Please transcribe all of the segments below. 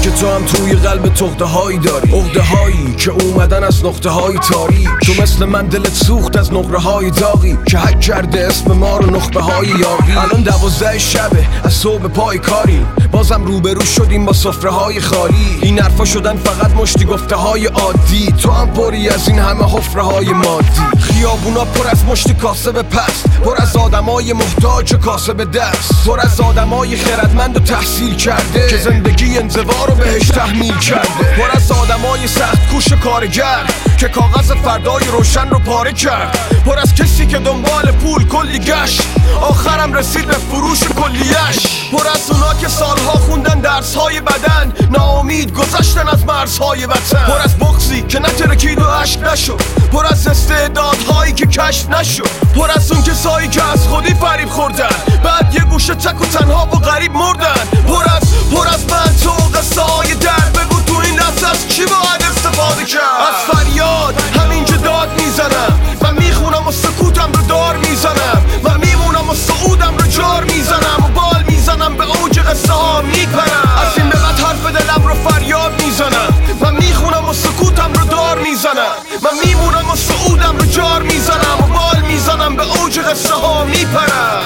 که تو هم توی قلب تخته هایی داری، عقده هایی که اومدن از نقطه های تاریک. تو مثل من دلت سوخت از نقره های داغی که حک کرده اسم ما رو نخبه های یاقی. الان 12 شبه از صبح پای کاریم، بازم روبرو شدیم با سفره های خالی. این حرفا شدن فقط مشتی گفته های عادی، تو هم پری از این همه حفره های مادی. خیابونا پر از مشت کاسب پست، پر از آدمای محتاج کاسب دست، پر از آدمای خردمند و تحصیل کرده که زندگی انزوا رو بهش تحمیل کرده، پر از آدمای سخت کوش کارگر که کاغذ فردای روشن رو پاره کرد، پر از کسی که دنبال پول کلی گشت آخرم رسید به فروش کلیش، پر از اونا که سالها خوندن درسهای بدن ناامید گذشتن از مرزهای وطن، پر از بغضی که نترکید و عشق نشد، پر از استعدادهایی که کشف نشد، پر از اون کسایی که از خودی فریب خوردن بعد یه گوشه تک و تنها و غریب مردن، پر از من تو قصه های درد. بگو تو این لحظه از چی باید استفاده کرد؟ از فریاد همینجا داد میزنم و میخونم و سکوتم رو دار میزنم و میمونم و صعودم رو جار میزنم و بال میزنم به اوج قصه ها میپرم. از این به بعد حرف دلم رو فریاد میزنم و میخونم و سکوتم رو دار میزنم و میمونم و صعودم رو جار میزنم و بال میزنم به اوج قصه ها میپرم.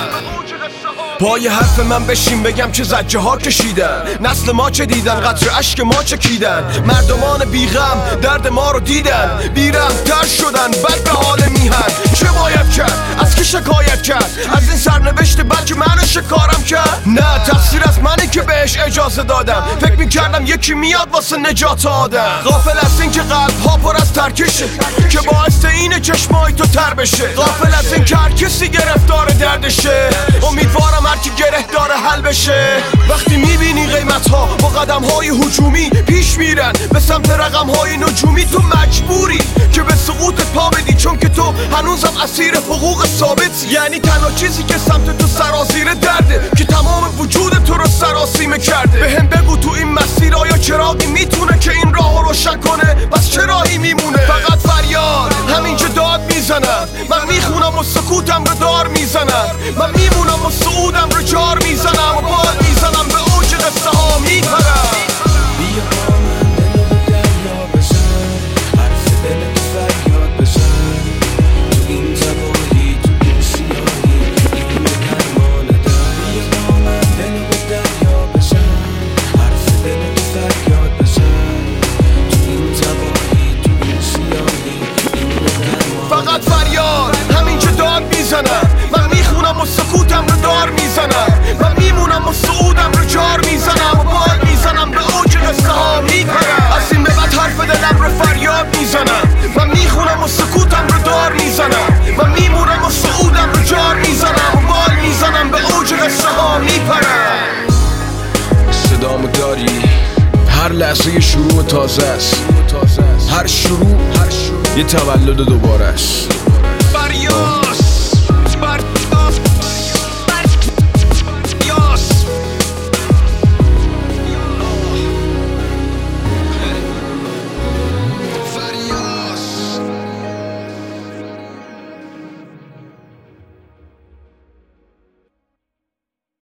پای حرف من بشین بگم چه زجه ها کشیدن، نسل ما چه دیدن، قطره اشک ما چکیدن، مردمان بیغم درد ما رو دیدن، بیرحم تر شدن بد به حال میهن. چه باید کرد؟ از کی شکایت کرد؟ از این سرنوشت بد که منو شکارم کرد؟ نه، تقصیر از منه که بهش اجازه دادم، فکر میکردم یکی میاد واسه نجات آدم. غافل از این که قلب ها پر از ترکشه که باعث اینه چشمای تو تر بشه، غافل از این که هر کسی گرفتار دردشه، امیدوارم هر کی گره داره حل بشه. وقتی میبینی قیمت ها با قدم های هجومی پیش میرن به سمت رقم های نجومی، تو مجبوری که به سقوط پا بدی چون که تو هنوزم اسیر حقوق ثابت. یعنی تنها چیزی که سمت تو سرازیر درده که تمام وجود تو رو سراسیمه کرده. بهم بگو تو این مسیر آیا چراغی میتونه که این راهو روشن کنه؟ بس چه راهی میمونه؟ فقط فریاد همینجا داد میزنم، من میخونم و سکوتم رو دار میزنم، من میمونم و صعودم رو جار میزنم و بال میزنم به اوج قصه ها میپرم. بیا با من دلو به دریا بزن، حرف دل تو فریاد بزن، تو این تباهی تو این سیاهی این به درمانه در. بیا با من دلو به دریا بزن، حرف دل تو فریاد بزن، تو این تباهی تو این سیاهی این به درمانه. فقط فریاد همینجا داد میزنم، من میخونم و سکوتم رو دار میزنم، من میمونم و صعودم رو جار میزنم و بال میزنم به اوج قصه ها میپرم. از این به بعد حرف دلم رو فریاد میزنم، من میخونم و سکوتم رو دار میزنم، من میمونم و صعودم رو جار میزنم و بال میزنم به اوج قصه ها میپرم. صدامو داری؟ هر لحظه یه شروع تازه است، هر شروع یه تولد دوباره است. فریاد